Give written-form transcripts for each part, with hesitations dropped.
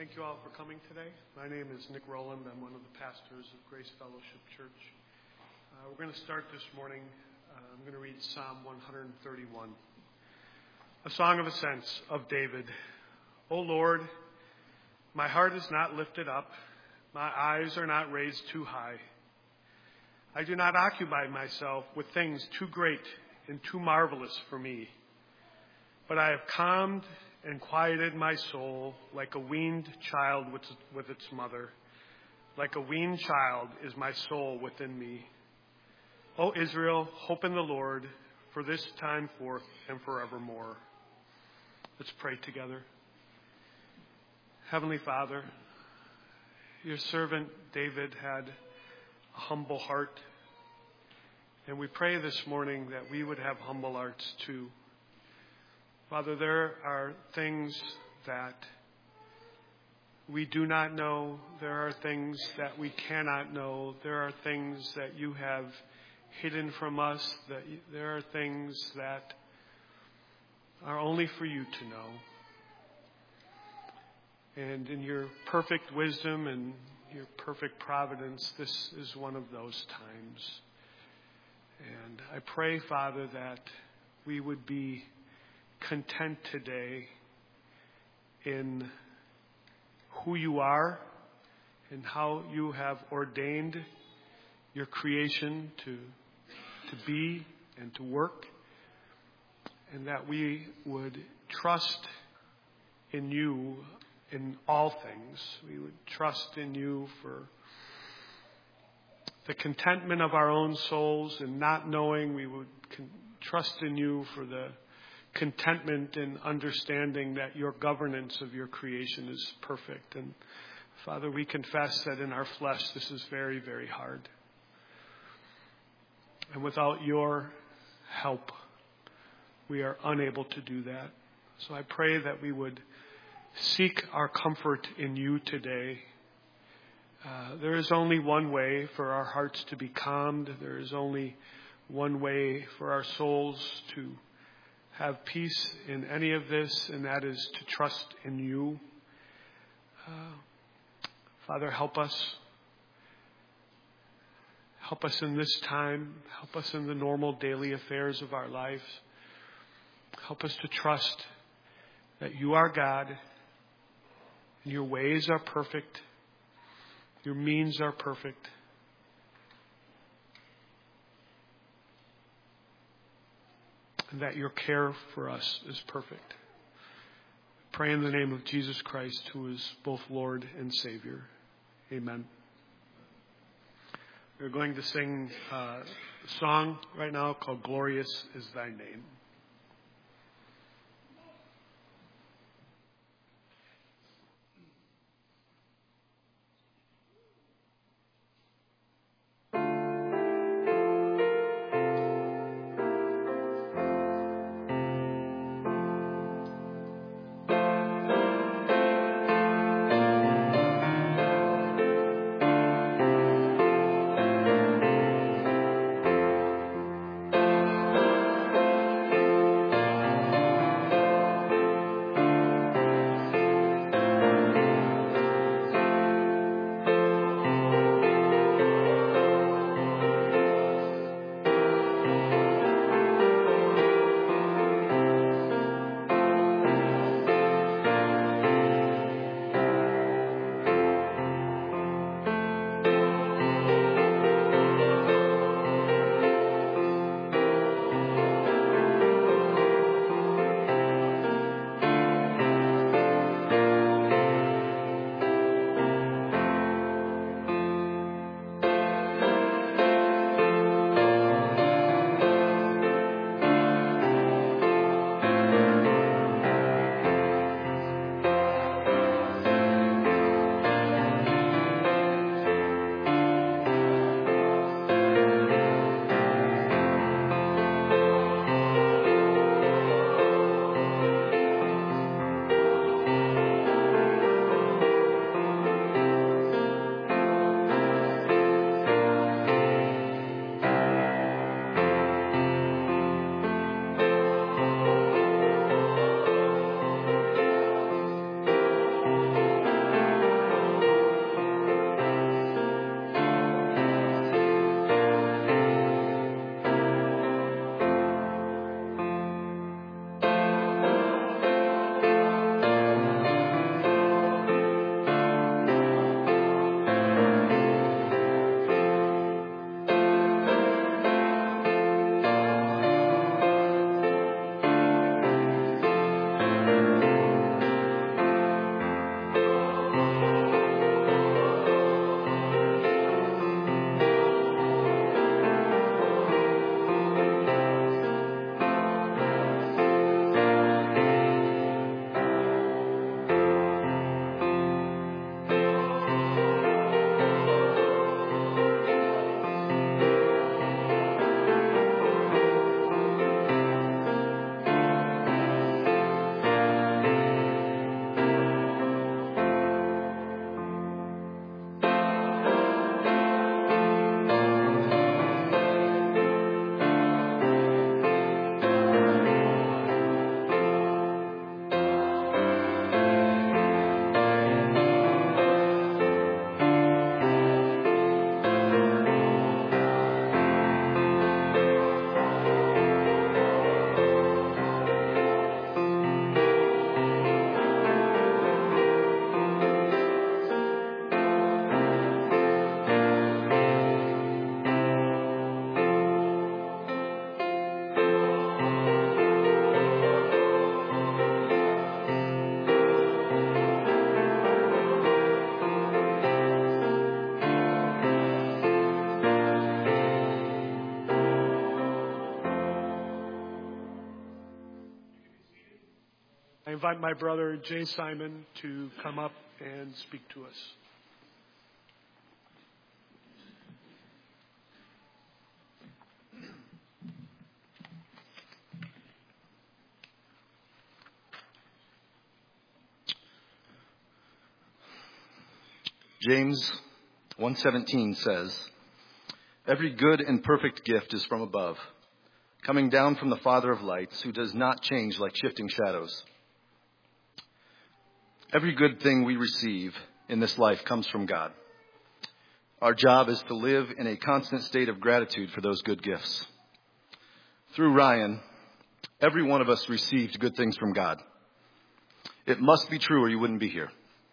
Thank you all for coming today. My name is Nick Rowland. I'm one of the pastors of Grace Fellowship Church. We're going to start this morning. I'm going to read Psalm 131. A song of ascents of David. O Lord, my heart is not lifted up. My eyes are not raised too high. I do not occupy myself with things too great and too marvelous for me. But I have calmed and quieted my soul like a weaned child with its mother. Like a weaned child is my soul within me. O Israel, hope in the Lord for this time forth and forevermore. Let's pray together. Heavenly Father, your servant David had a humble heart. And we pray this morning that we would have humble hearts too. Father, there are things that we do not know. There are things that we cannot know. There are things that you have hidden from us. There are things that are only for you to know. And in your perfect wisdom and your perfect providence, this is one of those times. And I pray, Father, that we would be content today in who you are and how you have ordained your creation to be and to work, and that we would trust in you in all things. We would trust in you for the contentment of our own souls and not knowing. We would trust in you for the contentment in understanding that your governance of your creation is perfect. And Father, we confess that in our flesh this is very, very hard. And without your help, we are unable to do that. So I pray that we would seek our comfort in you today. There is only one way for our hearts to be calmed. There is only one way for our souls to have peace in any of this, and that is to trust in you. Father, help us. Help us in this time. Help us in the normal daily affairs of our lives. Help us to trust that you are God, and your ways are perfect. Your means are perfect. And that your care for us is perfect. Pray in the name of Jesus Christ, who is both Lord and Savior. Amen. We're going to sing a song right now called Glorious is Thy Name. invite my brother Jay Simon to come up and speak to us. James 1:17 says, "Every good and perfect gift is from above, coming down from the Father of lights, who does not change like shifting shadows." Every good thing we receive in this life comes from God. Our job is to live in a constant state of gratitude for those good gifts. Through Ryan, every one of us received good things from God. It must be true or you wouldn't be here.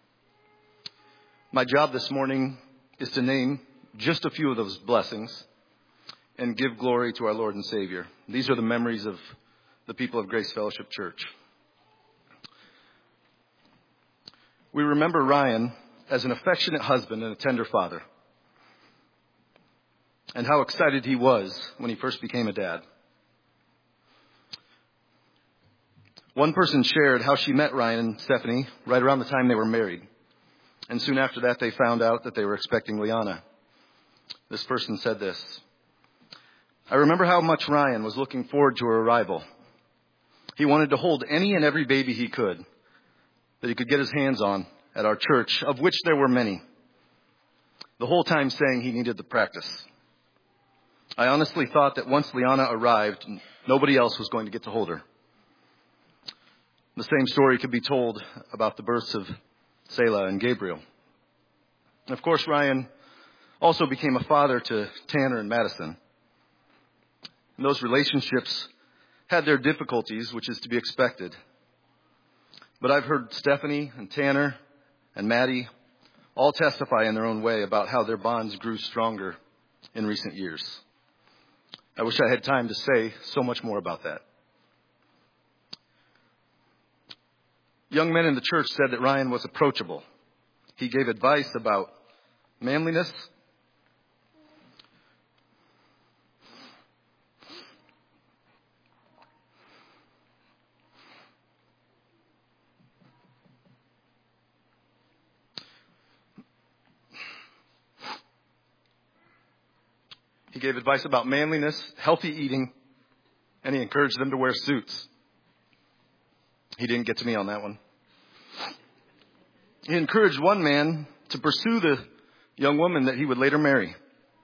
My job this morning is to name just a few of those blessings and give glory to our Lord and Savior. These are the memories of the people of Grace Fellowship Church. We remember Ryan as an affectionate husband and a tender father, and how excited he was when he first became a dad. One person shared how she met Ryan and Stephanie right around the time they were married. And soon after that, they found out that they were expecting Liana. This person said this: "I remember how much Ryan was looking forward to her arrival. He wanted to hold any and every baby he could, that he could get his hands on at our church, of which there were many, the whole time saying he needed the practice. I honestly thought that once Liana arrived, nobody else was going to get to hold her." The same story could be told about the births of Selah and Gabriel. Of course, Ryan also became a father to Tanner and Madison. And those relationships had their difficulties, which is to be expected. But I've heard Stephanie and Tanner and Maddie all testify in their own way about how their bonds grew stronger in recent years. I wish I had time to say so much more about that. Young men in the church said that Ryan was approachable. He gave advice about manliness, healthy eating, and he encouraged them to wear suits. He didn't get to me on that one. He encouraged one man to pursue the young woman that he would later marry.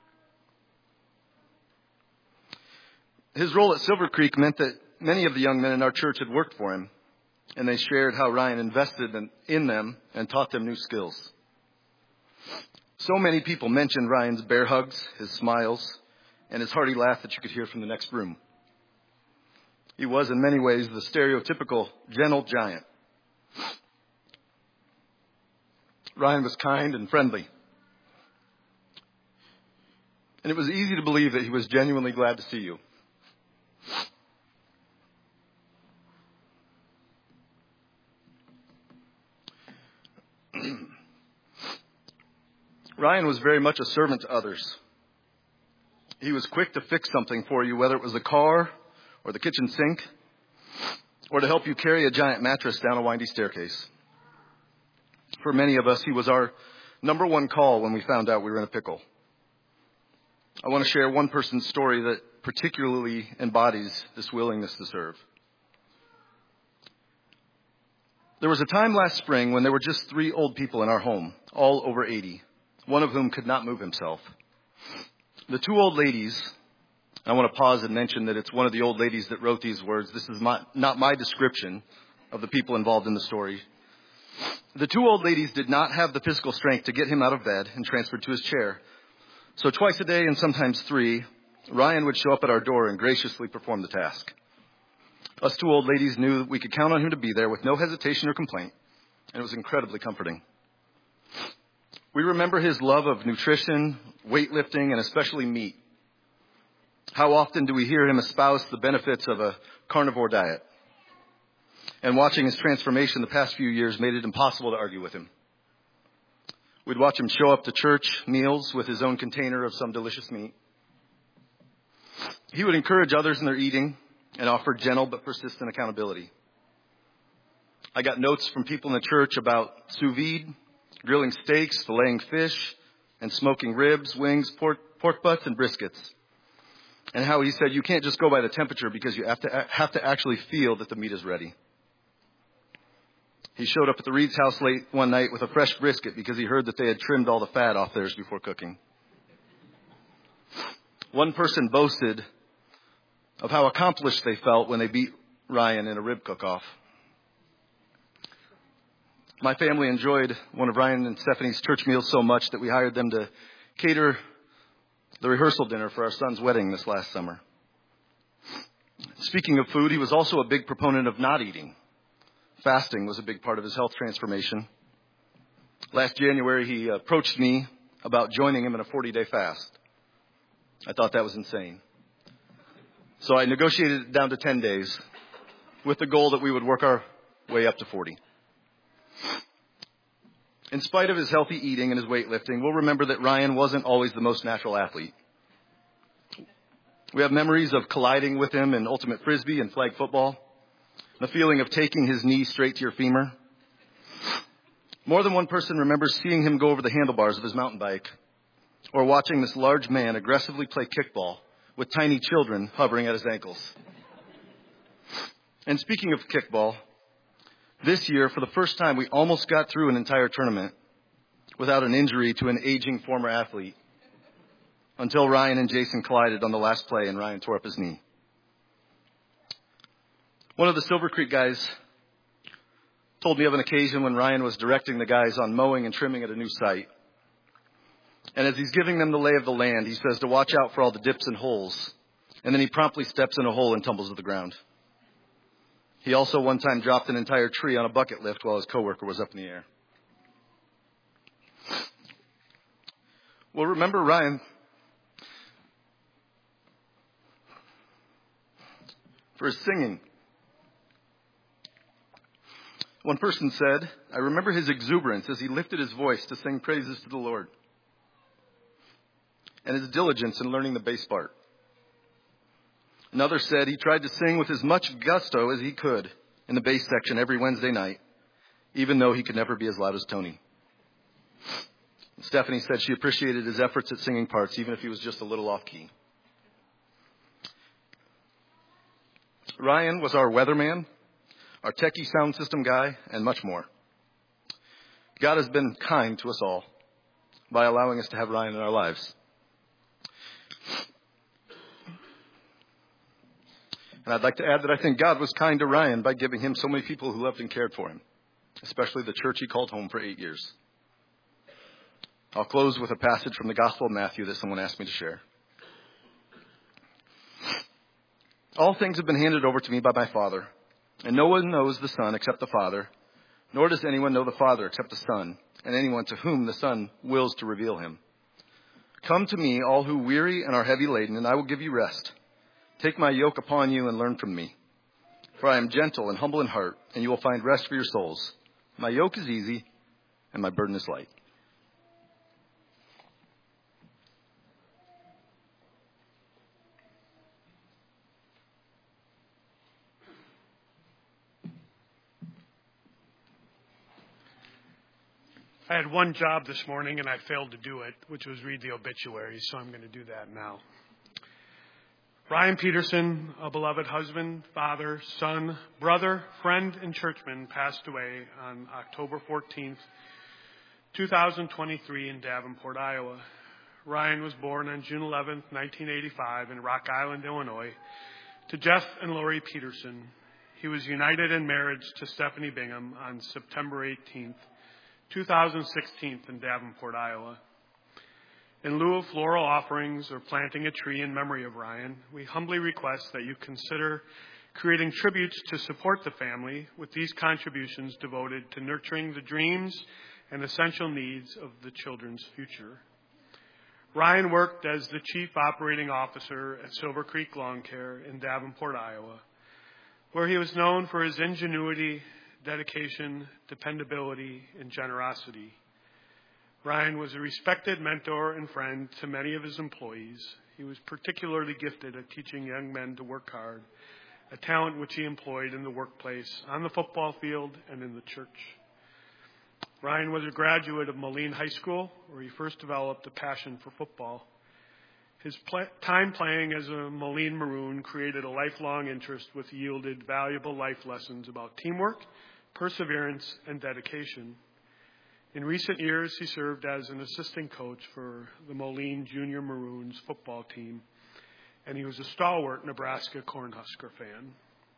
His role at Silver Creek meant that many of the young men in our church had worked for him, and they shared how Ryan invested in them and taught them new skills. So many people mentioned Ryan's bear hugs, his smiles, and his hearty laugh that you could hear from the next room. He was in many ways the stereotypical gentle giant. Ryan was kind and friendly. And it was easy to believe that he was genuinely glad to see you. Ryan was very much a servant to others. He was quick to fix something for you, whether it was the car or the kitchen sink, or to help you carry a giant mattress down a windy staircase. For many of us, he was our number one call when we found out we were in a pickle. I want to share one person's story that particularly embodies this willingness to serve. There was a time last spring when there were just 3 old people in our home, all over 80, one of whom could not move himself. The 2 old ladies, I want to pause and mention that it's one of the old ladies that wrote these words. This is not my description of the people involved in the story. The 2 old ladies did not have the physical strength to get him out of bed and transferred to his chair. So twice a day and sometimes 3, Ryan would show up at our door and graciously perform the task. Us 2 old ladies knew that we could count on him to be there with no hesitation or complaint, and it was incredibly comforting. We remember his love of nutrition, weightlifting, and especially meat. How often do we hear him espouse the benefits of a carnivore diet? And watching his transformation the past few years made it impossible to argue with him. We'd watch him show up to church meals with his own container of some delicious meat. He would encourage others in their eating and offer gentle but persistent accountability. I got notes from people in the church about sous vide, grilling steaks, filleting fish, and smoking ribs, wings, pork butts, and briskets. And how he said you can't just go by the temperature because you have to actually feel that the meat is ready. He showed up at the Reed's house late one night with a fresh brisket because he heard that they had trimmed all the fat off theirs before cooking. One person boasted of how accomplished they felt when they beat Ryan in a rib cook-off. My family enjoyed one of Ryan and Stephanie's church meals so much that we hired them to cater the rehearsal dinner for our son's wedding this last summer. Speaking of food, he was also a big proponent of not eating. Fasting was a big part of his health transformation. Last January, he approached me about joining him in a 40-day fast. I thought that was insane. So I negotiated it down to 10 days with the goal that we would work our way up to 40. In spite of his healthy eating and his weightlifting, we'll remember that Ryan wasn't always the most natural athlete. We have memories of colliding with him in ultimate frisbee and flag football, the feeling of taking his knee straight to your femur. More than one person remembers seeing him go over the handlebars of his mountain bike or watching this large man aggressively play kickball with tiny children hovering at his ankles. And speaking of kickball, this year, for the first time, we almost got through an entire tournament without an injury to an aging former athlete until Ryan and Jason collided on the last play and Ryan tore up his knee. One of the Silver Creek guys told me of an occasion when Ryan was directing the guys on mowing and trimming at a new site. And as he's giving them the lay of the land, he says to watch out for all the dips and holes. And then he promptly steps in a hole and tumbles to the ground. He also one time dropped an entire tree on a bucket lift while his coworker was up in the air. Well, remember Ryan for his singing. One person said, I remember his exuberance as he lifted his voice to sing praises to the Lord, and his diligence in learning the bass part. Another said he tried to sing with as much gusto as he could in the bass section every Wednesday night, even though he could never be as loud as Tony. Stephanie said she appreciated his efforts at singing parts, even if he was just a little off key. Ryan was our weatherman, our techie sound system guy, and much more. God has been kind to us all by allowing us to have Ryan in our lives. And I'd like to add that I think God was kind to Ryan by giving him so many people who loved and cared for him, especially the church he called home for 8 years. I'll close with a passage from the Gospel of Matthew that someone asked me to share. All things have been handed over to me by my Father, and no one knows the Son except the Father, nor does anyone know the Father except the Son, and anyone to whom the Son wills to reveal him. Come to me, all who weary and are heavy laden, and I will give you rest. Take my yoke upon you and learn from me. For I am gentle and humble in heart, and you will find rest for your souls. My yoke is easy, and my burden is light. I had one job this morning, and I failed to do it, which was read the obituaries, so I'm going to do that now. Ryan Peterson, a beloved husband, father, son, brother, friend, and churchman, passed away on October 14th, 2023 in Davenport, Iowa. Ryan was born on June 11th, 1985 in Rock Island, Illinois, to Jeff and Lori Peterson. He was united in marriage to Stephanie Bingham on September 18th, 2016 in Davenport, Iowa. In lieu of floral offerings or planting a tree in memory of Ryan, we humbly request that you consider creating tributes to support the family with these contributions devoted to nurturing the dreams and essential needs of the children's future. Ryan worked as the Chief Operating Officer at Silver Creek Lawn Care in Davenport, Iowa, where he was known for his ingenuity, dedication, dependability, and generosity. Ryan was a respected mentor and friend to many of his employees. He was particularly gifted at teaching young men to work hard a talent which he employed in the workplace, on the football field, and in the church. Ryan was a graduate of Moline High School, where he first developed a passion for football. His time playing as a Moline Maroon created a lifelong interest which yielded valuable life lessons about teamwork, perseverance, and dedication. In recent years, he served as an assistant coach for the Moline Junior Maroons football team, and he was a stalwart Nebraska Cornhusker fan.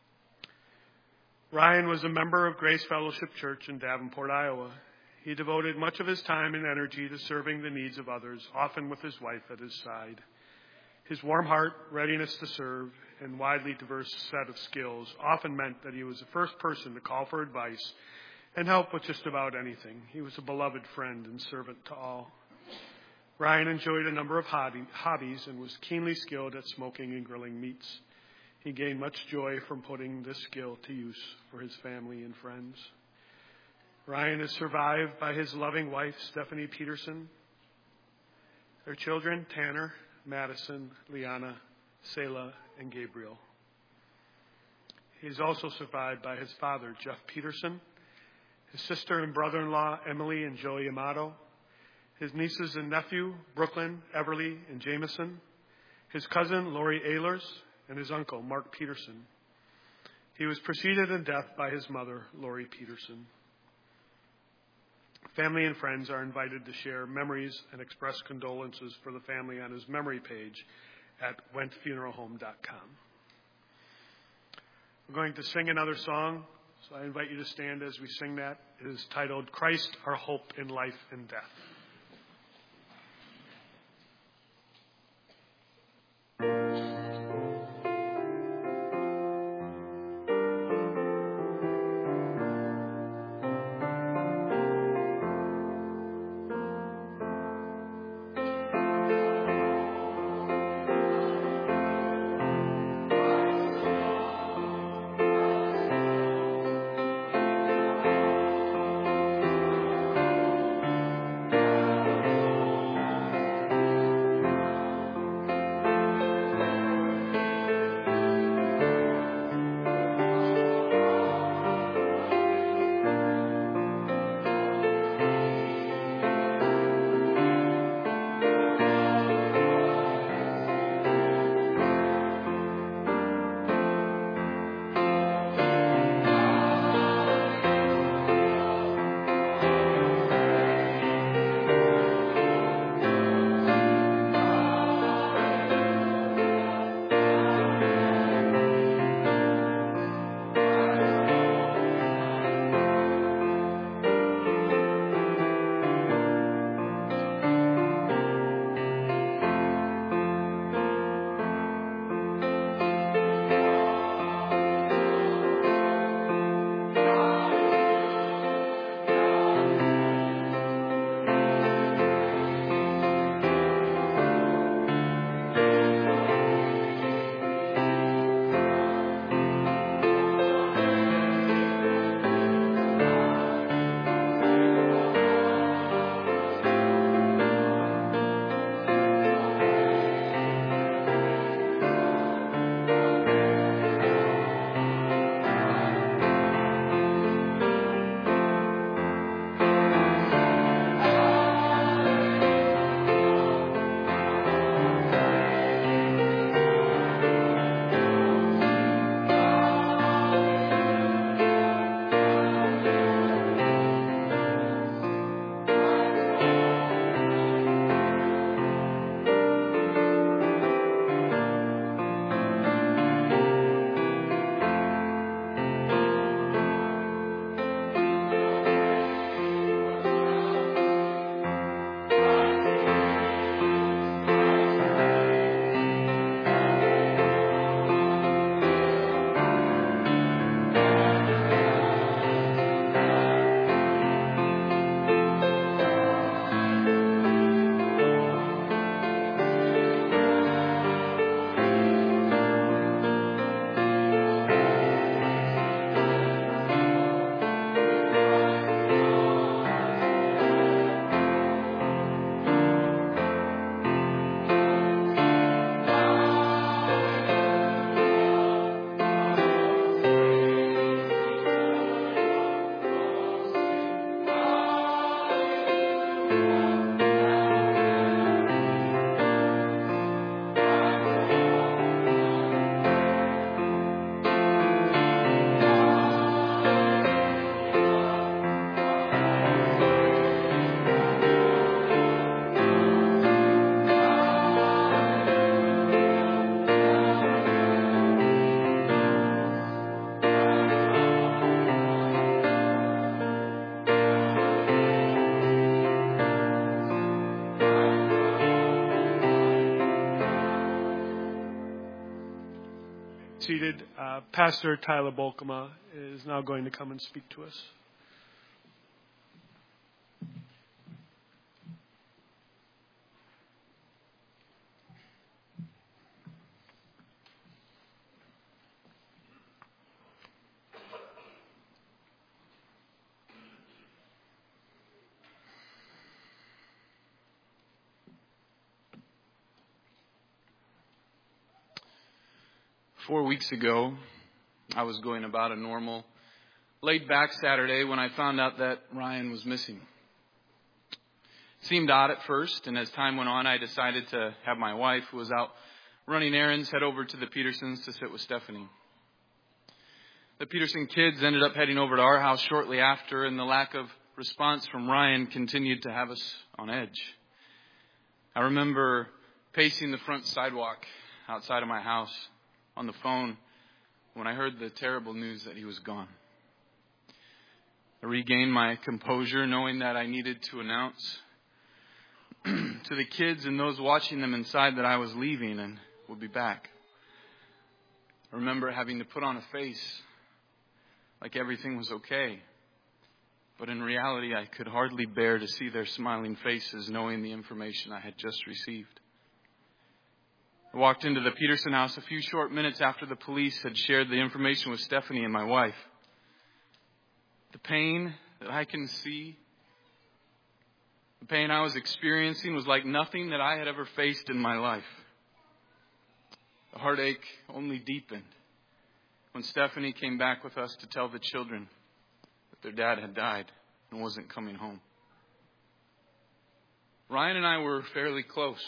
Ryan was a member of Grace Fellowship Church in Davenport, Iowa. He devoted much of his time and energy to serving the needs of others, often with his wife at his side. His warm heart, readiness to serve, and widely diverse set of skills often meant that he was the first person to call for advice and help with just about anything. He was a beloved friend and servant to all. Ryan enjoyed a number of hobbies and was keenly skilled at smoking and grilling meats. He gained much joy from putting this skill to use for his family and friends. Ryan is survived by his loving wife, Stephanie Peterson, their children, Tanner, Madison, Liana, Selah, and Gabriel. He is also survived by his father, Jeff Peterson, his sister and brother-in-law, Emily and Joey Amato, his nieces and nephew, Brooklyn, Everly, and Jameson, his cousin, Lori Ehlers, and his uncle, Mark Peterson. He was preceded in death by his mother, Lori Peterson. Family and friends are invited to share memories and express condolences for the family on his memory page at wentfuneralhome.com. We're going to sing another song, so I invite you to stand as we sing that. It is titled, Christ, Our Hope in Life and Death. seated. Pastor Tyler Bolkema is now going to come and speak to us. Four weeks ago, I was going about a normal, laid-back Saturday when I found out that Ryan was missing. It seemed odd at first, and as time went on, I decided to have my wife, who was out running errands, head over to the Petersons to sit with Stephanie. The Peterson kids ended up heading over to our house shortly after, and the lack of response from Ryan continued to have us on edge. I remember pacing the front sidewalk outside of my house on the phone when I heard the terrible news that he was gone. I regained my composure, knowing that I needed to announce to the kids and those watching them inside that I was leaving and would be back. I remember having to put on a face like everything was okay. But in reality, I could hardly bear to see their smiling faces, knowing the information I had just received. I walked into the Peterson house a few short minutes after the police had shared the information with Stephanie and my wife. The pain that I can see, the pain I was experiencing was like nothing that I had ever faced in my life. The heartache only deepened when Stephanie came back with us to tell the children that their dad had died and wasn't coming home. Ryan and I were fairly close.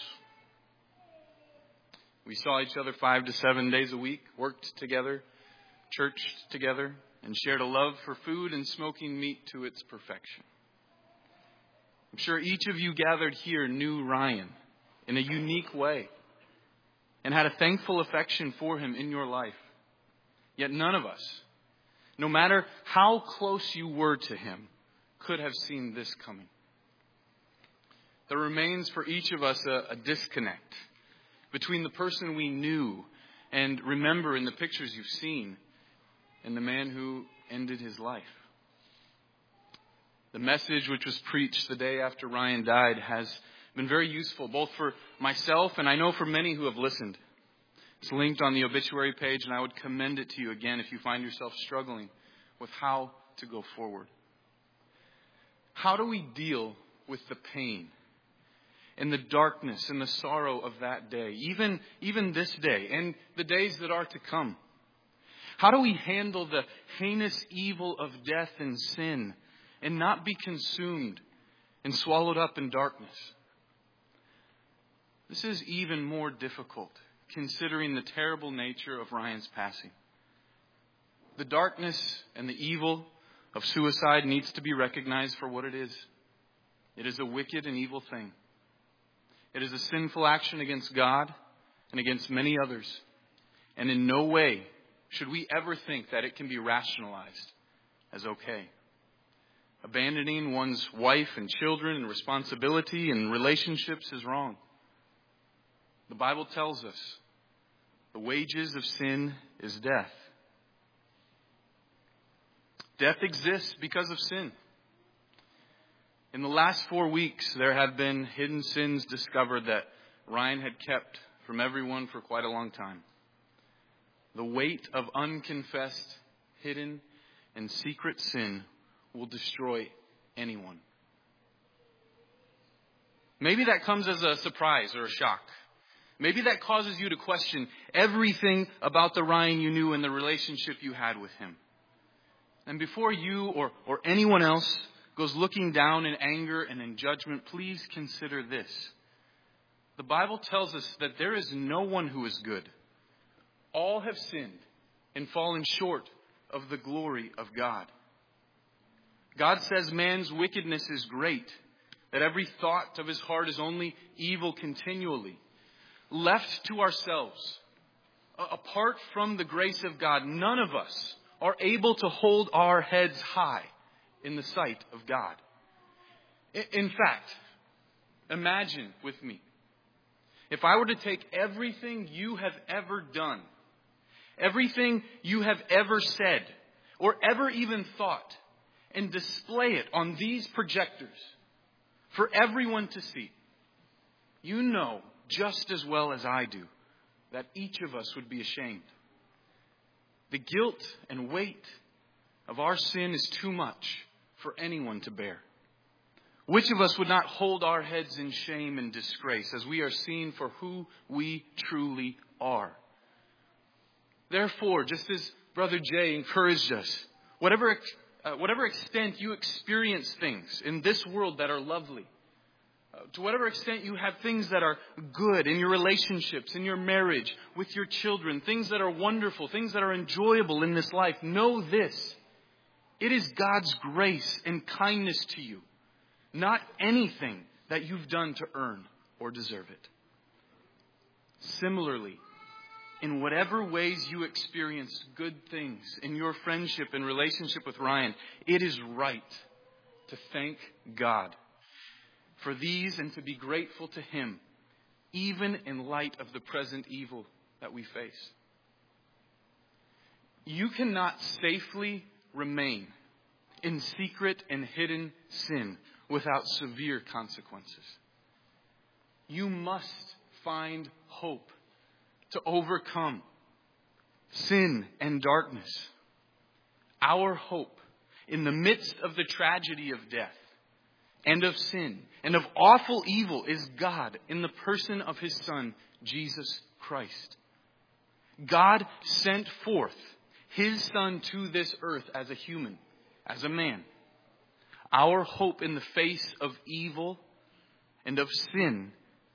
We saw each other 5 to 7 days a week, worked together, churched together, and shared a love for food and smoking meat to its perfection. I'm sure each of you gathered here knew Ryan in a unique way and had a thankful affection for him in your life. Yet none of us, no matter how close you were to him, could have seen this coming. There remains for each of us a disconnect between the person we knew and remember in the pictures you've seen and the man who ended his life. The message which was preached the day after Ryan died has been very useful, both for myself and I know for many who have listened. It's linked on the obituary page, and I would commend it to you again if you find yourself struggling with how to go forward. How do we deal with the pain and the darkness and the sorrow of that day, even this day and the days that are to come? How do we handle the heinous evil of death and sin and not be consumed and swallowed up in darkness? This is even more difficult considering the terrible nature of Ryan's passing. The darkness and the evil of suicide needs to be recognized for what it is. It is a wicked and evil thing. It is a sinful action against God and against many others. And in no way should we ever think that it can be rationalized as okay. Abandoning one's wife and children and responsibility and relationships is wrong. The Bible tells us the wages of sin is death. Death exists because of sin. In the last 4 weeks, there have been hidden sins discovered that Ryan had kept from everyone for quite a long time. The weight of unconfessed, hidden, and secret sin will destroy anyone. Maybe that comes as a surprise or a shock. Maybe that causes you to question everything about the Ryan you knew and the relationship you had with him. And before you or anyone else goes looking down in anger and in judgment, please consider this. The Bible tells us that there is no one who is good. All have sinned and fallen short of the glory of God. God says man's wickedness is great, that every thought of his heart is only evil continually. Left to ourselves, apart from the grace of God, none of us are able to hold our heads high in the sight of God. In fact, imagine with me, if I were to take everything you have ever done everything you have ever said or ever even thought, and display it on these projectors for everyone to see, you know just as well as I do that each of us would be ashamed. The guilt and weight of our sin is too much for anyone to bear. Which of us would not hold our heads in shame and disgrace as we are seen for who we truly are? Therefore, just as Brother Jay encouraged us, whatever extent you experience things in this world that are lovely, to whatever extent you have things that are good in your relationships, in your marriage, with your children, things that are wonderful, things that are enjoyable in this life, know this: it is God's grace and kindness to you, not anything that you've done to earn or deserve it. Similarly, in whatever ways you experience good things in your friendship and relationship with Ryan, it is right to thank God for these and to be grateful to Him, even in light of the present evil that we face. You cannot safely remain in secret and hidden sin without severe consequences. You must find hope to overcome sin and darkness. Our hope in the midst of the tragedy of death and of sin and of awful evil is God in the person of His Son, Jesus Christ. God sent forth His Son to this earth as a human, as a man. Our hope in the face of evil and of sin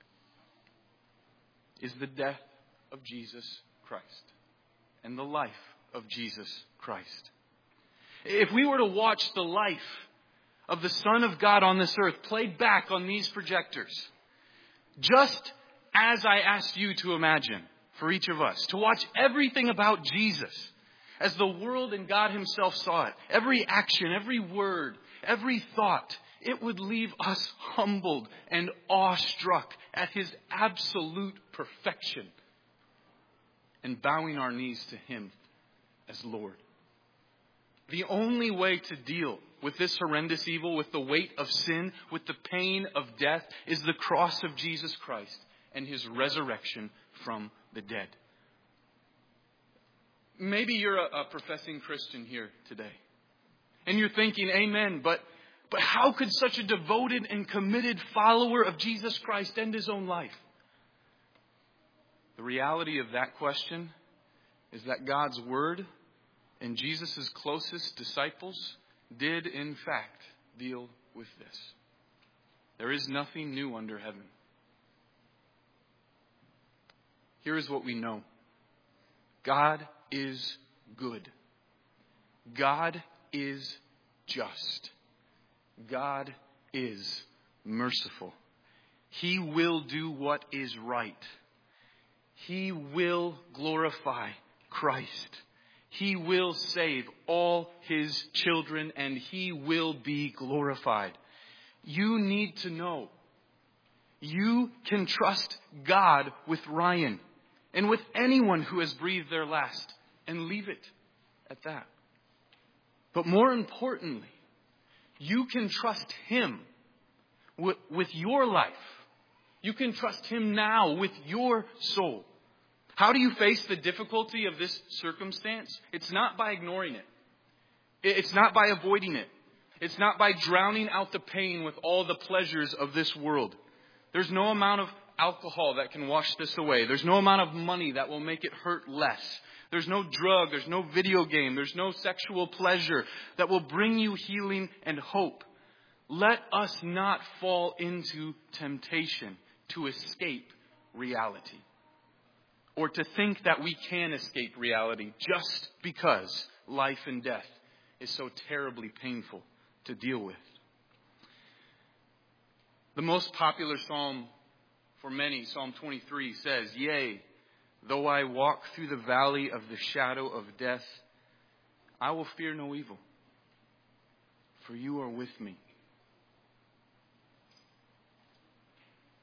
is the death of Jesus Christ and the life of Jesus Christ. If we were to watch the life of the Son of God on this earth played back on these projectors, just as I asked you to imagine for each of us, to watch everything about Jesus as the world and God Himself saw it, every action, every word, every thought, it would leave us humbled and awestruck at His absolute perfection and bowing our knees to Him as Lord. The only way to deal with this horrendous evil, with the weight of sin, with the pain of death, is the cross of Jesus Christ and His resurrection from the dead. Maybe you're a professing Christian here today, and you're thinking, amen, but how could such a devoted and committed follower of Jesus Christ end his own life? The reality of that question is that God's Word and Jesus' closest disciples did, in fact, deal with this. There is nothing new under heaven. Here is what we know. God is good. God is just. God is merciful. He will do what is right. He will glorify Christ. He will save all His children, and He will be glorified. You need to know. You can trust God with Ryan and with anyone who has breathed their last, and leave it at that. But more importantly, you can trust Him with your life. You can trust Him now with your soul. How do you face the difficulty of this circumstance? It's not by ignoring it. It's not by avoiding it. It's not by drowning out the pain with all the pleasures of this world. There's no amount of alcohol that can wash this away. There's no amount of money that will make it hurt less. There's no drug. There's no video game. There's no sexual pleasure that will bring you healing and hope. Let us not fall into temptation to escape reality, or to think that we can escape reality just because life and death is so terribly painful to deal with. The most popular psalm for many, Psalm 23, says, "Yea, though I walk through the valley of the shadow of death, I will fear no evil, for you are with me."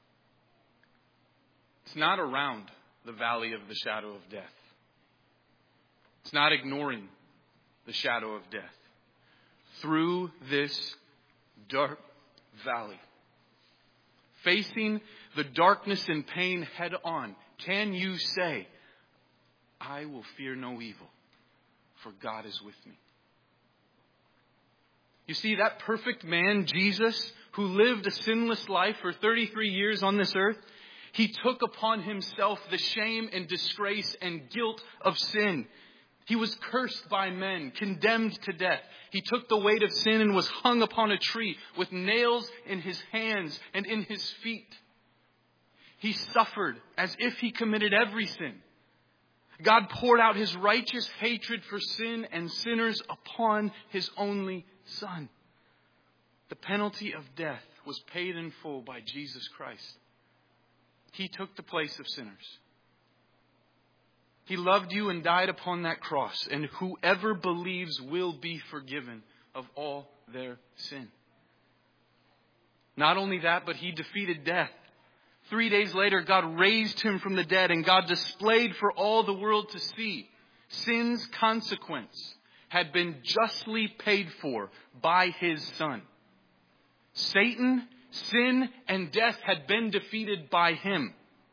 It's not around the valley of the shadow of death. It's not ignoring the shadow of death. Through this dark valley, facing the darkness and pain head on, can you say, I will fear no evil, for God is with me? You see, that perfect man, Jesus, who lived a sinless life for 33 years on this earth, he took upon himself the shame and disgrace and guilt of sin. He was cursed by men, condemned to death. He took the weight of sin and was hung upon a tree with nails in his hands and in his feet. He suffered as if he committed every sin. God poured out his righteous hatred for sin and sinners upon his only Son. The penalty of death was paid in full by Jesus Christ. He took the place of sinners. He loved you and died upon that cross, and whoever believes will be forgiven of all their sin. Not only that, but he defeated death. 3 days later, God raised him from the dead, and God displayed for all the world to see sin's consequence had been justly paid for by his Son. Satan, sin, and death had been defeated by him.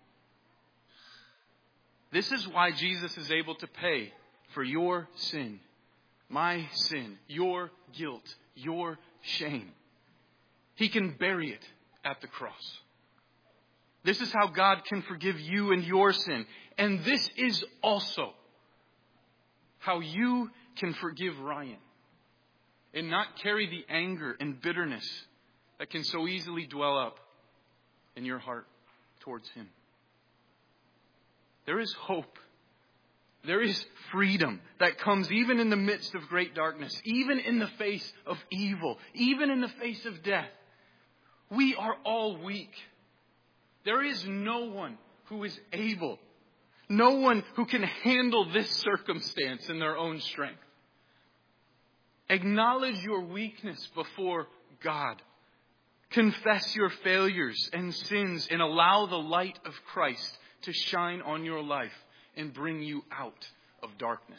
This is why Jesus is able to pay for your sin, my sin, your guilt, your shame. He can bury it at the cross. This is how God can forgive you and your sin. And this is also how you can forgive Ryan and not carry the anger and bitterness that can so easily dwell up in your heart towards him. There is hope. There is freedom that comes even in the midst of great darkness, even in the face of evil, even in the face of death. We are all weak. There is no one who is able, no one who can handle this circumstance in their own strength. Acknowledge your weakness before God. Confess your failures and sins and allow the light of Christ to shine on your life and bring you out of darkness.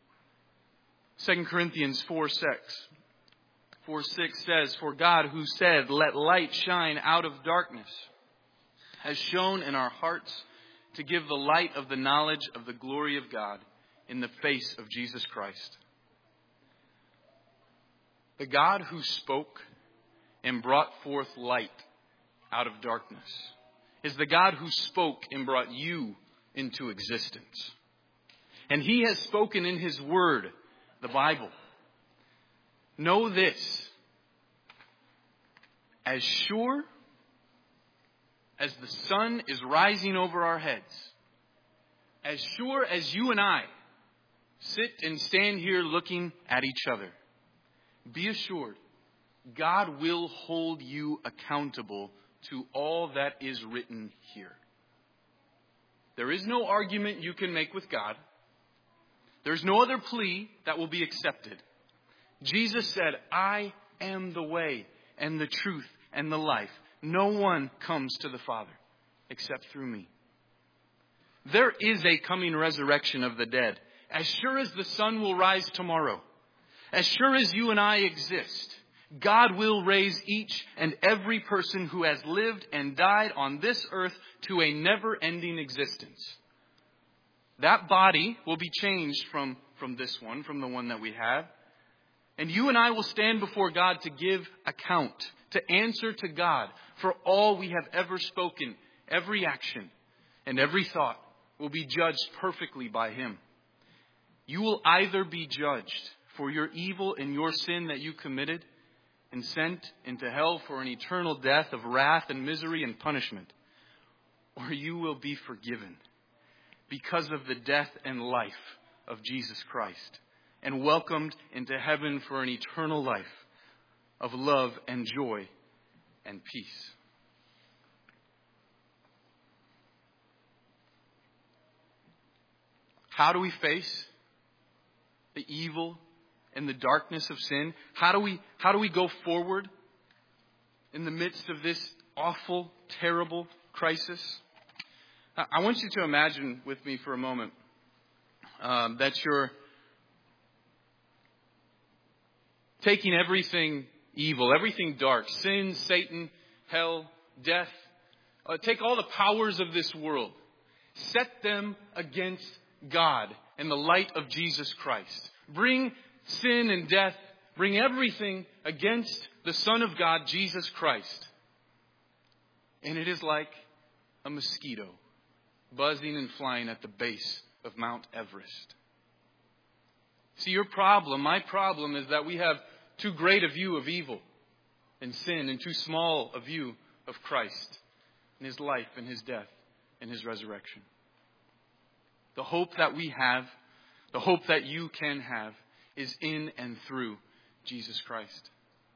2 Corinthians 4:6 says, For God who said, let light shine out of darkness, has shone in our hearts to give the light of the knowledge of the glory of God in the face of Jesus Christ. The God who spoke and brought forth light out of darkness is the God who spoke and brought you into existence. And he has spoken in his word, the Bible. Know this, as sure as the sun is rising over our heads, as sure as you and I sit and stand here looking at each other, be assured, God will hold you accountable to all that is written here. There is no argument you can make with God. There's no other plea that will be accepted. Jesus said, I am the way and the truth and the life. No one comes to the Father except through me. There is a coming resurrection of the dead. As sure as the sun will rise tomorrow, as sure as you and I exist, God will raise each and every person who has lived and died on this earth to a never-ending existence. That body will be changed from this one, from the one that we have. And you and I will stand before God to give account, to answer to God for all we have ever spoken. Every action and every thought will be judged perfectly by Him. You will either be judged for your evil and your sin that you committed and sent into hell for an eternal death of wrath and misery and punishment, or you will be forgiven because of the death and life of Jesus Christ and welcomed into heaven for an eternal life of love and joy and peace. How do we face the evil and the darkness of sin? How do we go forward in the midst of this awful, terrible crisis? I want you to imagine with me for a moment that taking everything evil, everything dark, sin, Satan, hell, death, take all the powers of this world, set them against God and the light of Jesus Christ. Bring sin and death, bring everything against the Son of God, Jesus Christ. And it is like a mosquito buzzing and flying at the base of Mount Everest. See, your problem, my problem, is that we have too great a view of evil and sin and too small a view of Christ and His life and His death and His resurrection. The hope that we have, the hope that you can have, is in and through Jesus Christ.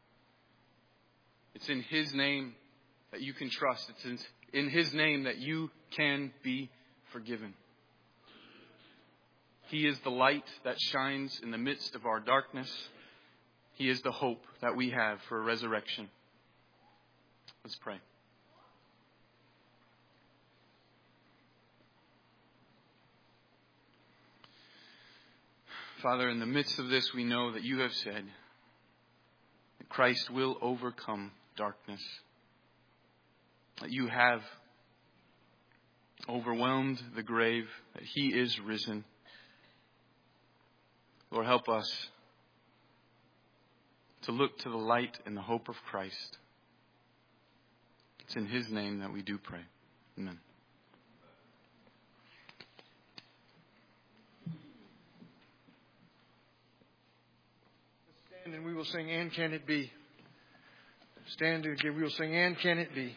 It's in His name that you can trust. It's in His name that you can be forgiven. He is the light that shines in the midst of our darkness. He is the hope that we have for a resurrection. Let's pray. Father, in the midst of this, we know that you have said that Christ will overcome darkness. That you have overwhelmed the grave, that He is risen. Lord, help us to look to the light and the hope of Christ. It's in His name that we do pray. Amen. Stand and we will sing, "And Can It Be?" Stand again, we will sing, "And Can It Be?"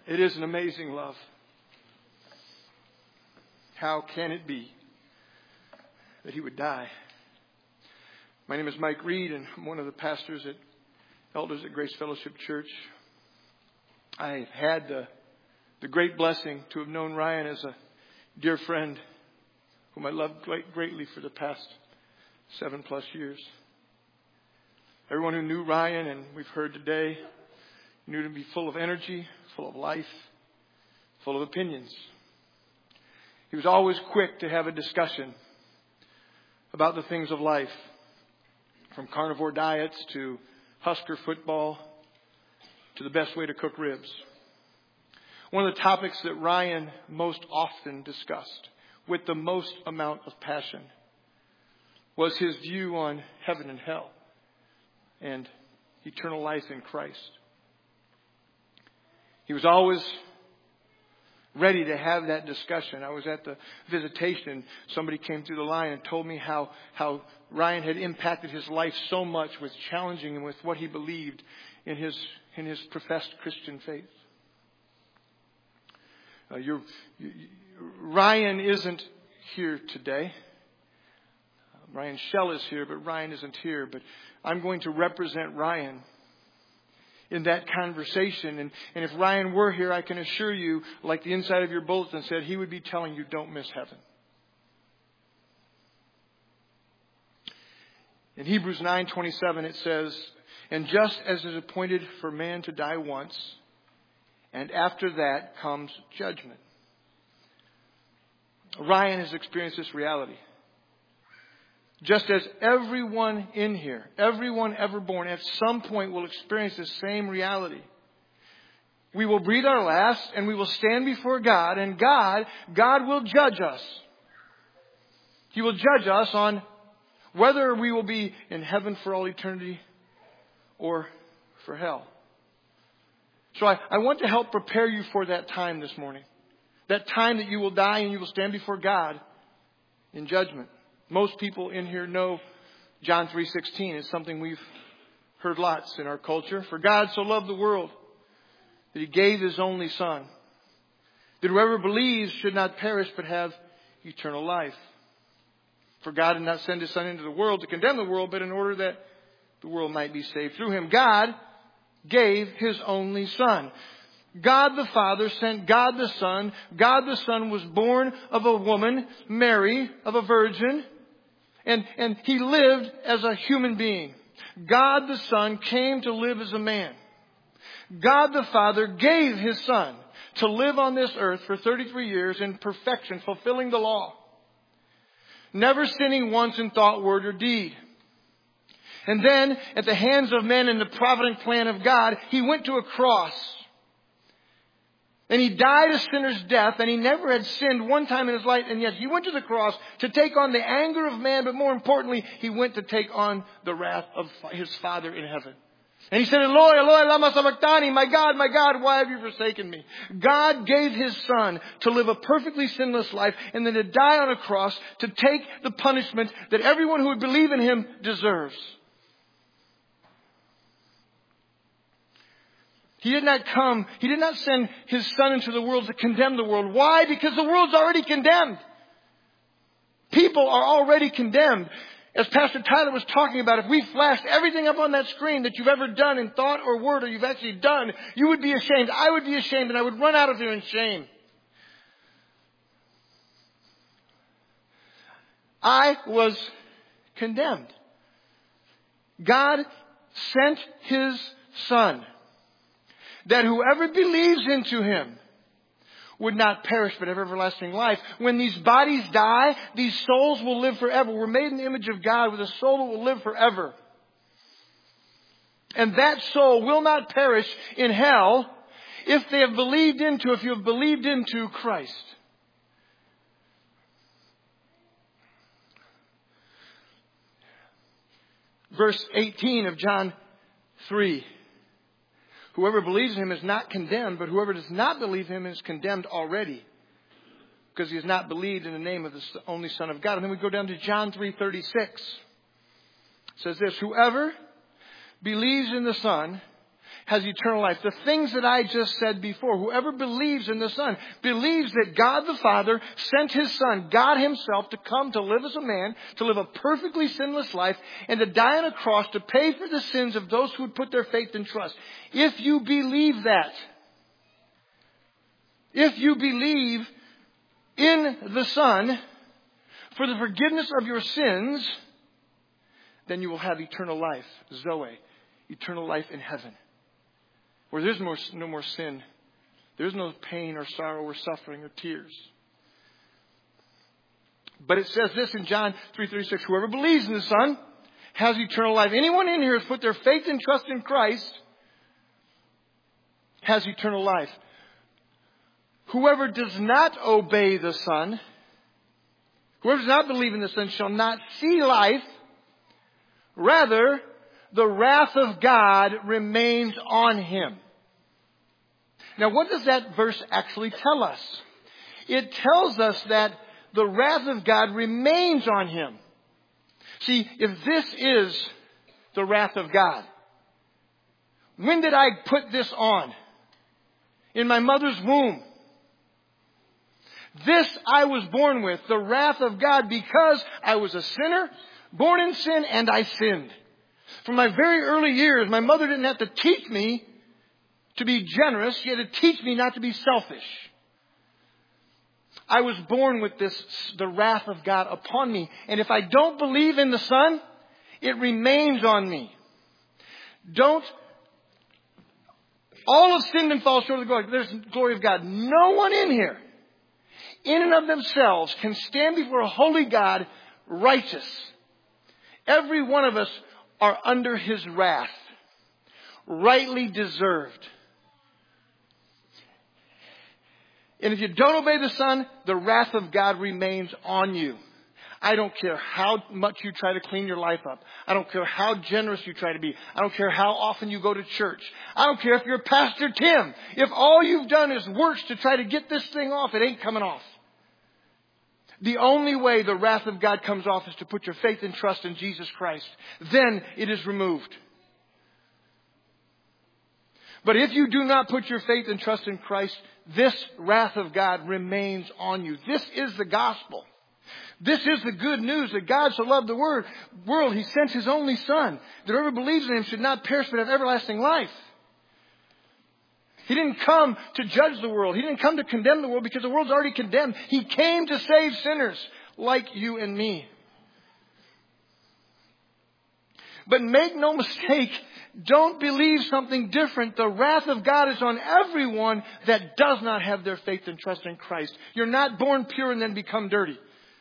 It is an amazing love. How can it be that He would die? My name is Mike Reed, and I'm one of the elders at Grace Fellowship Church. I've had the great blessing to have known Ryan as a dear friend whom I loved greatly for the past 7+ years. Everyone who knew Ryan, and we've heard today, knew him to be full of energy, full of life, full of opinions. He was always quick to have a discussion about the things of life, from carnivore diets to Husker football to the best way to cook ribs. One of the topics that Ryan most often discussed with the most amount of passion was his view on heaven and hell and eternal life in Christ. He was always ready to have that discussion. I was at the visitation. Somebody came through the line and told me how Ryan had impacted his life so much with challenging him with what he believed in his professed Christian faith. Ryan isn't here today. Ryan Shell is here, but Ryan isn't here. But I'm going to represent Ryan in that conversation. And if Ryan were here, I can assure you, like the inside of your bulletin said, he would be telling you, don't miss heaven. In Hebrews 9:27 it says, and just as it is appointed for man to die once, and after that comes judgment. Ryan has experienced this reality. Just as everyone in here, everyone ever born, at some point will experience this same reality. We will breathe our last and we will stand before God, and God will judge us. He will judge us on whether we will be in heaven for all eternity or for hell. So I want to help prepare you for that time this morning. That time that you will die and you will stand before God in judgment. Most people in here know John 3:16. It's something we've heard lots in our culture. For God so loved the world that He gave His only Son, that whoever believes should not perish but have eternal life. For God did not send His Son into the world to condemn the world, but in order that the world might be saved through Him. God gave His only Son. God the Father sent God the Son. God the Son was born of a woman, Mary, of a virgin. And He lived as a human being. God the Son came to live as a man. God the Father gave His Son to live on this earth for 33 years in perfection, fulfilling the law. Never sinning once in thought, word, or deed. And then, at the hands of men in the provident plan of God, He went to a cross. And He died a sinner's death, and He never had sinned one time in His life, and yet He went to the cross to take on the anger of man, but more importantly, He went to take on the wrath of His Father in heaven. And He said, Eloi, Eloi, lama sabachthani, my God, why have you forsaken me? God gave His Son to live a perfectly sinless life, and then to die on a cross to take the punishment that everyone who would believe in Him deserves. He did not send His Son into the world to condemn the world. Why? Because the world's already condemned. People are already condemned. As Pastor Tyler was talking about, if we flashed everything up on that screen that you've ever done in thought or word, or you've actually done, you would be ashamed. I would be ashamed, and I would run out of here in shame. I was condemned. God sent His Son, that whoever believes into Him would not perish but have everlasting life. When these bodies die, these souls will live forever. We're made in the image of God with a soul that will live forever. And that soul will not perish in hell if you have believed into Christ. Verse 18 of John 3. Whoever believes in Him is not condemned, but whoever does not believe Him is condemned already, because he has not believed in the name of the only Son of God. And then we go down to John 3:36. It says this, whoever believes in the Son has eternal life. The things that I just said before. Whoever believes in the Son believes that God the Father sent His Son, God Himself, to come to live as a man, to live a perfectly sinless life, and to die on a cross to pay for the sins of those who would put their faith and trust. If you believe that, if you believe in the Son for the forgiveness of your sins, then you will have eternal life, Zoe, eternal life in heaven, where there's no more sin. There's no pain or sorrow or suffering or tears. But it says this in John 3:36, whoever believes in the Son has eternal life. Anyone in here has put their faith and trust in Christ has eternal life. Whoever does not obey the Son, whoever does not believe in the Son shall not see life. Rather, the wrath of God remains on him. Now, what does that verse actually tell us? It tells us that the wrath of God remains on him. See, if this is the wrath of God, when did I put this on? In my mother's womb. This I was born with, the wrath of God, because I was a sinner, born in sin, and I sinned. From my very early years, my mother didn't have to teach me to be generous. She had to teach me not to be selfish. I was born with the wrath of God upon me. And if I don't believe in the Son, it remains on me. All have sinned and fall short of the glory. There's the glory of God. No one in here, in and of themselves, can stand before a holy God righteous. Every one of us are under His wrath, rightly deserved. And if you don't obey the Son, the wrath of God remains on you. I don't care how much you try to clean your life up. I don't care how generous you try to be. I don't care how often you go to church. I don't care if you're Pastor Tim. If all you've done is works to try to get this thing off, it ain't coming off. The only way the wrath of God comes off is to put your faith and trust in Jesus Christ. Then it is removed. But if you do not put your faith and trust in Christ, this wrath of God remains on you. This is the gospel. This is the good news that God so loved the world, He sent His only Son, that whoever believes in Him should not perish but have everlasting life. He didn't come to judge the world. He didn't come to condemn the world because the world's already condemned. He came to save sinners like you and me. But make no mistake, don't believe something different. The wrath of God is on everyone that does not have their faith and trust in Christ. You're not born pure and then become dirty.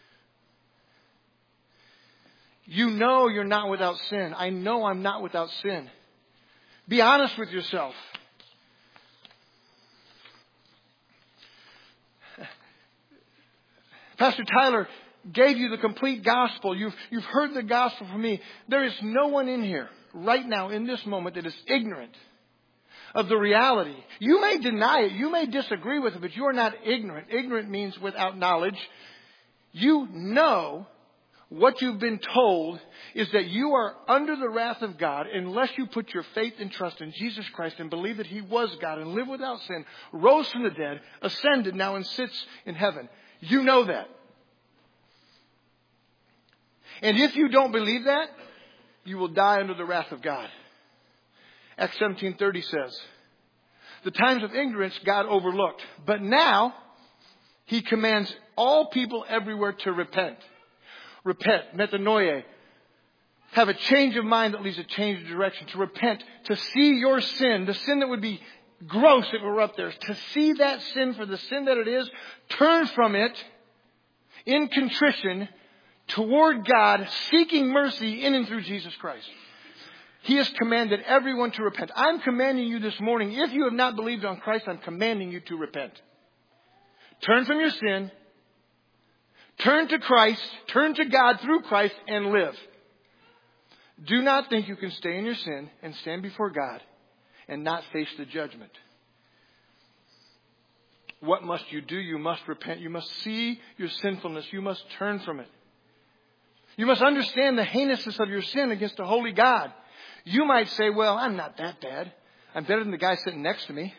You know you're not without sin. I know I'm not without sin. Be honest with yourself. Pastor Tyler gave you the complete gospel. You've heard the gospel from me. There is no one in here right now in this moment that is ignorant of the reality. You may deny it. You may disagree with it, but you are not ignorant. Ignorant means without knowledge. You know what you've been told is that you are under the wrath of God unless you put your faith and trust in Jesus Christ and believe that He was God and lived without sin, rose from the dead, ascended now and sits in heaven. You know that. And if you don't believe that, you will die under the wrath of God. Acts 17:30 says, the times of ignorance God overlooked, but now He commands all people everywhere to repent. Repent, metanoia. Have a change of mind that leads to change of direction. To repent, to see your sin, the sin that would be gross if it were up there. To see that sin for the sin that it is, turn from it in contrition toward God, seeking mercy in and through Jesus Christ. He has commanded everyone to repent. I'm commanding you this morning, if you have not believed on Christ, I'm commanding you to repent. Turn from your sin. Turn to Christ. Turn to God through Christ and live. Do not think you can stay in your sin and stand before God and not face the judgment. What must you do? You must repent. You must see your sinfulness. You must turn from it. You must understand the heinousness of your sin against a holy God. You might say, well, I'm not that bad. I'm better than the guy sitting next to me.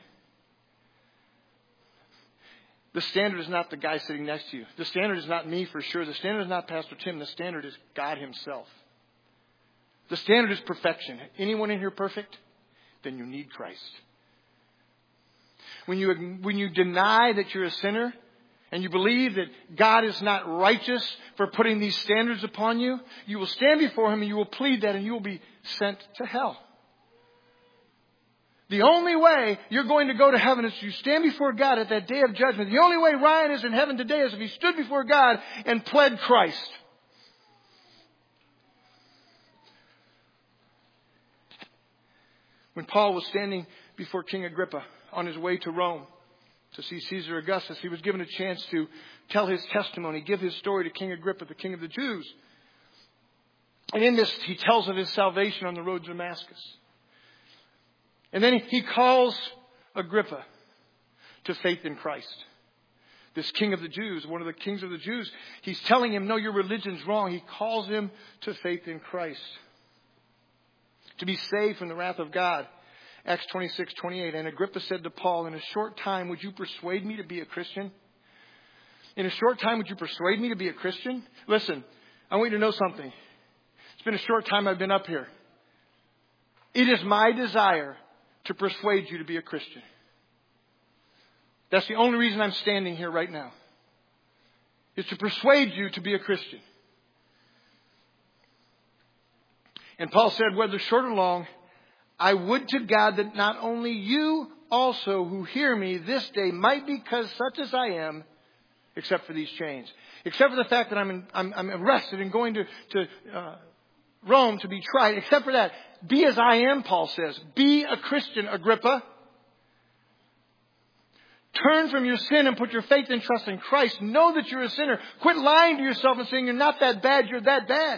The standard is not the guy sitting next to you. The standard is not me for sure. The standard is not Pastor Tim. The standard is God Himself. The standard is perfection. Anyone in here perfect? Then you need Christ. When you deny that you're a sinner and you believe that God is not righteous for putting these standards upon you, you will stand before Him and you will plead that and you will be sent to hell. The only way you're going to go to heaven is if you stand before God at that day of judgment. The only way Ryan is in heaven today is if he stood before God and pled Christ. When Paul was standing before King Agrippa on his way to Rome to see Caesar Augustus, he was given a chance to tell his testimony, give his story to King Agrippa, the king of the Jews. And in this, he tells of his salvation on the road to Damascus. And then he calls Agrippa to faith in Christ. This king of the Jews, one of the kings of the Jews, he's telling him, no, your religion's wrong. He calls him to faith in Christ. To be saved from the wrath of God. Acts 26:28. And Agrippa said to Paul, in a short time, would you persuade me to be a Christian? In a short time, would you persuade me to be a Christian? Listen, I want you to know something. It's been a short time I've been up here. It is my desire to persuade you to be a Christian. That's the only reason I'm standing here right now. Is to persuade you to be a Christian. And Paul said, whether short or long, I would to God that not only you also who hear me this day might because such as I am, except for these chains. Except for the fact that I'm arrested and going to Rome to be tried. Except for that, be as I am, Paul says. Be a Christian, Agrippa. Turn from your sin and put your faith and trust in Christ. Know that you're a sinner. Quit lying to yourself and saying you're not that bad, you're that bad.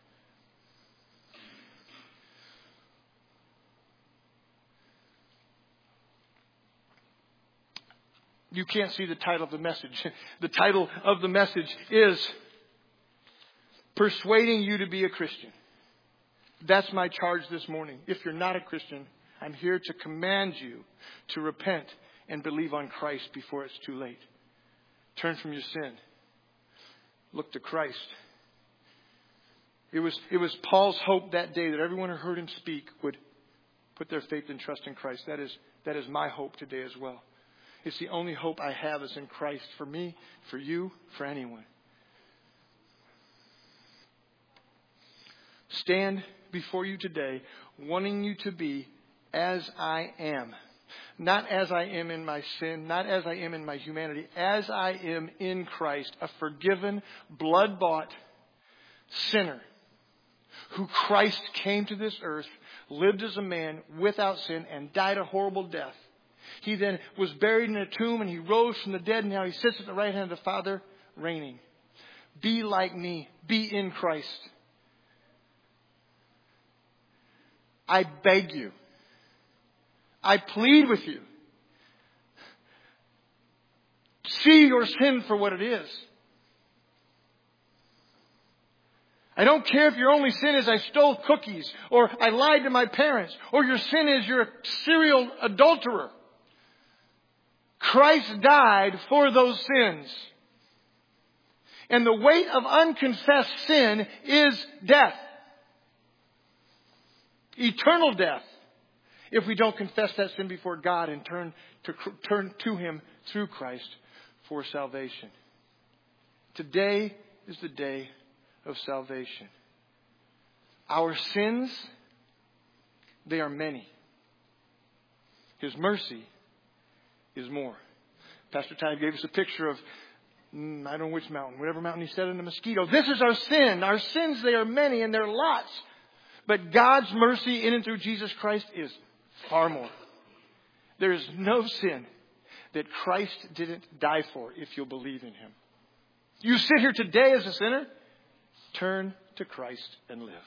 You can't see the title of the message. The title of the message is Persuading You to Be a Christian. That's my charge this morning. If you're not a Christian, I'm here to command you to repent and believe on Christ before it's too late. Turn from your sin. Look to Christ. It was Paul's hope that day that everyone who heard him speak would put their faith and trust in Christ. That is my hope today as well. It's the only hope I have is in Christ for me, for you, for anyone. Stand before you today wanting you to be as I am. Not as I am in my sin, not as I am in my humanity, as I am in Christ, a forgiven, blood-bought sinner who Christ came to this earth, lived as a man without sin, and died a horrible death. He then was buried in a tomb and he rose from the dead and now he sits at the right hand of the Father, reigning. Be like me. Be in Christ. I beg you. I plead with you. See your sin for what it is. I don't care if your only sin is I stole cookies or I lied to my parents or your sin is you're a serial adulterer. Christ died for those sins. And the weight of unconfessed sin is death. Eternal death. If we don't confess that sin before God and turn to Him through Christ for salvation. Today is the day of salvation. Our sins, they are many. His mercy is more. Pastor Ty gave us a picture of, I don't know which mountain, whatever mountain he said in the mosquito. This is our sin. Our sins, they are many and they're lots. But God's mercy in and through Jesus Christ is far more. There is no sin that Christ didn't die for if you'll believe in Him. You sit here today as a sinner, turn to Christ and live.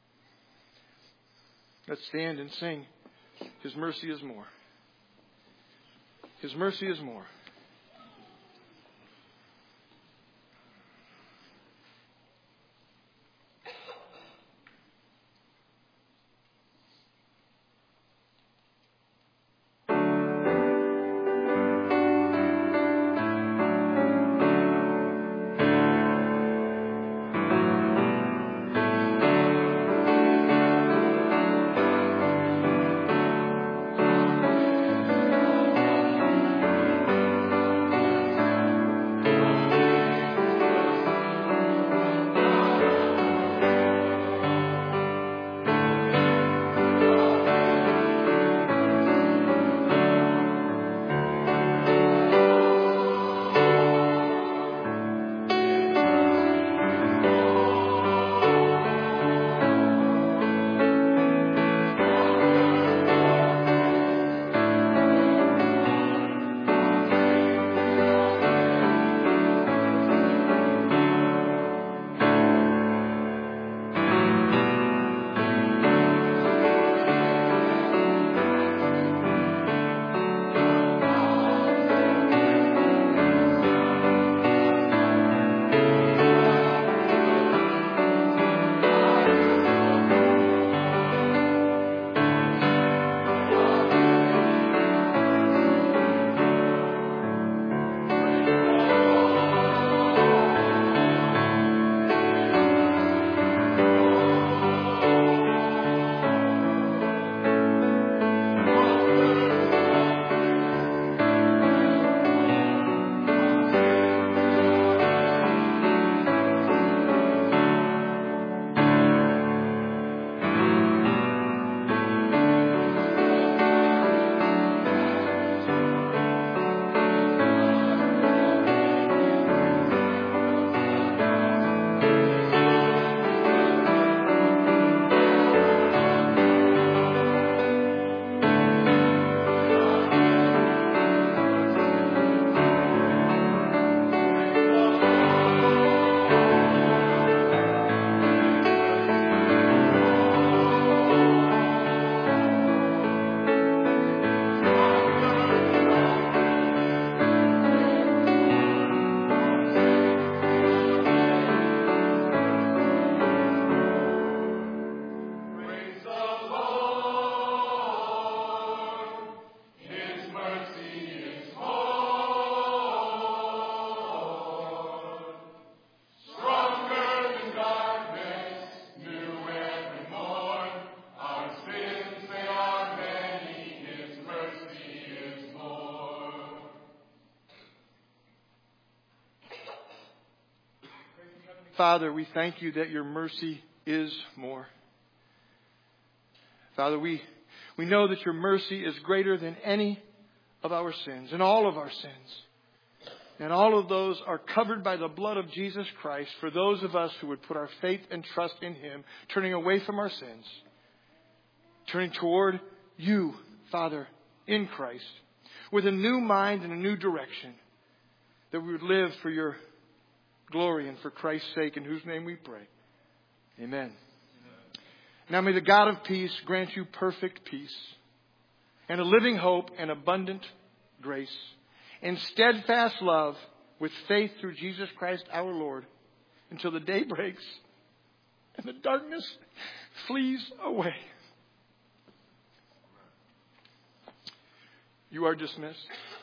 Let's stand and sing. His mercy is more. His mercy is more. Father, we thank you that your mercy is more. Father, we know that your mercy is greater than any of our sins and all of our sins. And all of those are covered by the blood of Jesus Christ for those of us who would put our faith and trust in Him, turning away from our sins, turning toward you, Father, in Christ, with a new mind and a new direction, that we would live for your glory and for Christ's sake, in whose name we pray. Amen. Now may the God of peace grant you perfect peace and a living hope and abundant grace and steadfast love with faith through Jesus Christ our Lord, until the day breaks and the darkness flees away. You are dismissed.